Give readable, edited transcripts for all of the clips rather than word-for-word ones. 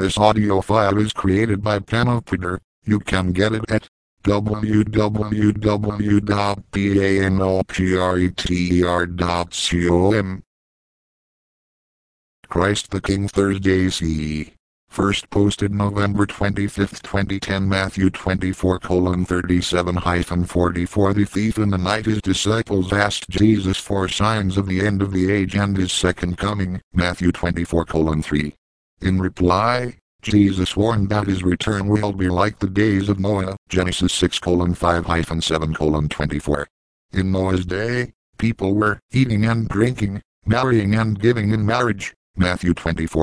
This audio file is created by Panopter. You can get it at www.panopter.com. Christ the King Thursday CE. First posted November 25, 2010. Matthew 24:37-44. The thief in the night. His disciples asked Jesus for signs of the end of the age and his second coming. Matthew 24:3. In reply, Jesus warned that his return will be like the days of Noah. Genesis 6:5-7:24. In Noah's day, people were eating and drinking, marrying and giving in marriage. Matthew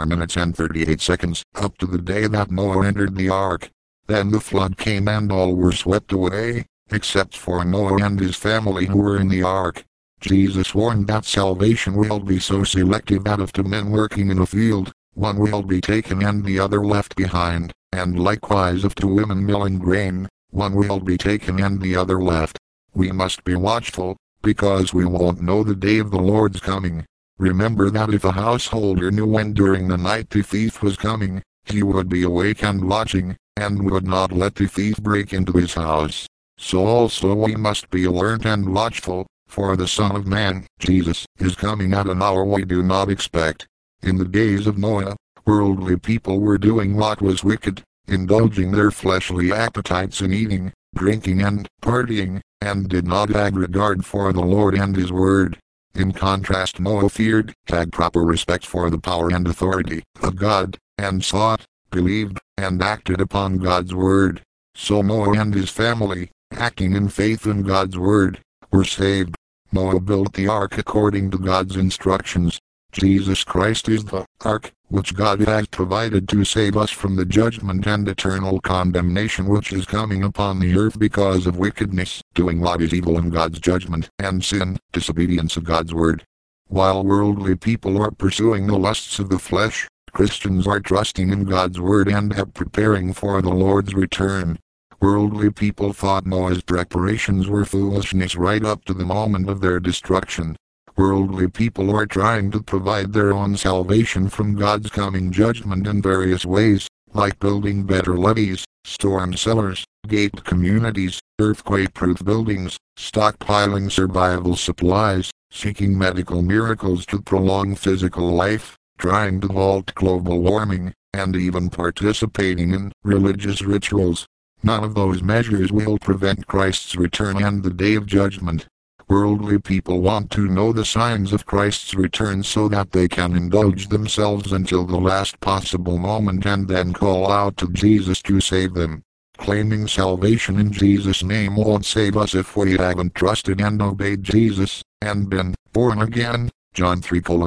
24:38, up to the day that Noah entered the ark. Then the flood came and all were swept away, except for Noah and his family who were in the ark. Jesus warned that salvation will be so selective that of two men working in a field, one will be taken and the other left behind, and likewise of two women milling grain, one will be taken and the other left. We must be watchful, because we won't know the day of the Lord's coming. Remember that if a householder knew when during the night the thief was coming, he would be awake and watching, and would not let the thief break into his house. So also we must be alert and watchful, for the Son of Man, Jesus, is coming at an hour we do not expect. In the days of Noah, worldly people were doing what was wicked, indulging their fleshly appetites in eating, drinking and partying, and did not have regard for the Lord and His Word. In contrast, Noah feared, had proper respect for the power and authority of God, and sought, believed, and acted upon God's Word. So Noah and his family, acting in faith in God's Word, were saved. Noah built the ark according to God's instructions. Jesus Christ is the ark, which God has provided to save us from the judgment and eternal condemnation which is coming upon the earth because of wickedness, doing what is evil in God's judgment, and sin, disobedience of God's word. While worldly people are pursuing the lusts of the flesh, Christians are trusting in God's word and are preparing for the Lord's return. Worldly people thought Noah's preparations were foolishness right up to the moment of their destruction. Worldly people are trying to provide their own salvation from God's coming judgment in various ways, like building better levees, storm cellars, gated communities, earthquake-proof buildings, stockpiling survival supplies, seeking medical miracles to prolong physical life, trying to halt global warming, and even participating in religious rituals. None of those measures will prevent Christ's return and the day of judgment. Worldly people want to know the signs of Christ's return so that they can indulge themselves until the last possible moment and then call out to Jesus to save them. Claiming salvation in Jesus' name won't save us if we haven't trusted and obeyed Jesus, and been born again. John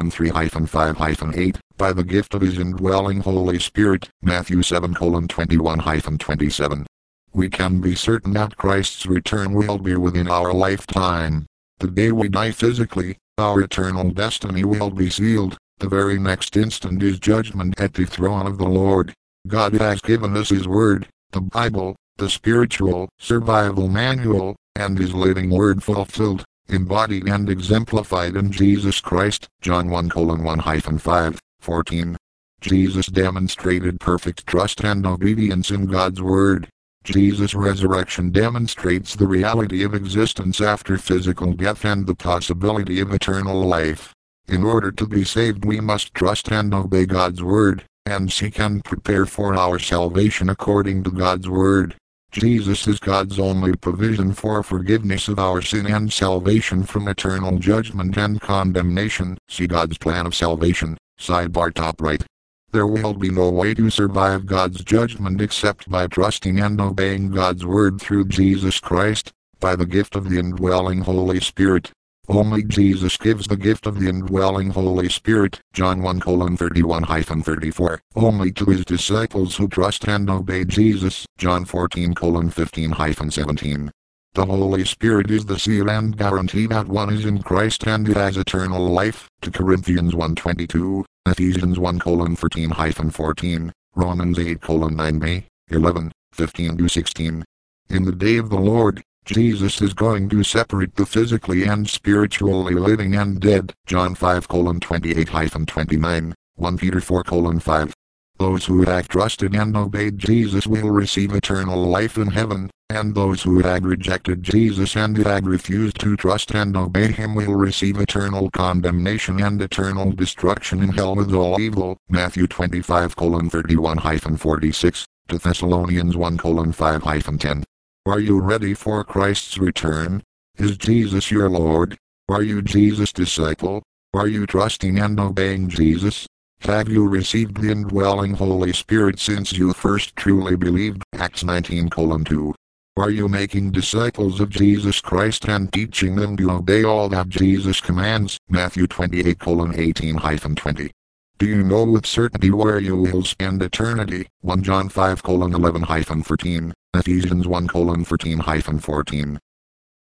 3:3-5-8, by the gift of His indwelling Holy Spirit. Matthew 7:21-27. We can be certain that Christ's return will be within our lifetime. The day we die physically, our eternal destiny will be sealed. The very next instant is judgment at the throne of the Lord. God has given us His Word, the Bible, the spiritual survival manual, and His living Word fulfilled, embodied and exemplified in Jesus Christ. John 1:1-5-14. Jesus demonstrated perfect trust and obedience in God's Word. Jesus' resurrection demonstrates the reality of existence after physical death and the possibility of eternal life. In order to be saved, we must trust and obey God's word, and seek and prepare for our salvation according to God's word. Jesus is God's only provision for forgiveness of our sin and salvation from eternal judgment and condemnation. See God's plan of salvation, sidebar top right. There will be no way to survive God's judgment except by trusting and obeying God's word through Jesus Christ, by the gift of the indwelling Holy Spirit. Only Jesus gives the gift of the indwelling Holy Spirit. John 1:31-34. Only to His disciples who trust and obey Jesus. John 14:15-17. The Holy Spirit is the seal and guarantee that one is in Christ and has eternal life. To Corinthians 1:22. Ephesians 1:13-14, Romans 8:9b, 11, 15-16. In the day of the Lord, Jesus is going to separate the physically and spiritually living and dead. John 5:28-29, 1 Peter 4:5. Those who have trusted and obeyed Jesus will receive eternal life in heaven, and those who have rejected Jesus and have refused to trust and obey him will receive eternal condemnation and eternal destruction in hell with all evil. Matthew 25:31-46, to Thessalonians 1:5-10. Are you ready for Christ's return? Is Jesus your Lord? Are you Jesus' disciple? Are you trusting and obeying Jesus? Have you received the indwelling Holy Spirit since you first truly believed? Acts 19:2. Are you making disciples of Jesus Christ and teaching them to obey all that Jesus commands? Matthew 28:18-20. Do you know with certainty where you will spend eternity? 1 John 5:11-14, Ephesians 1:13-14.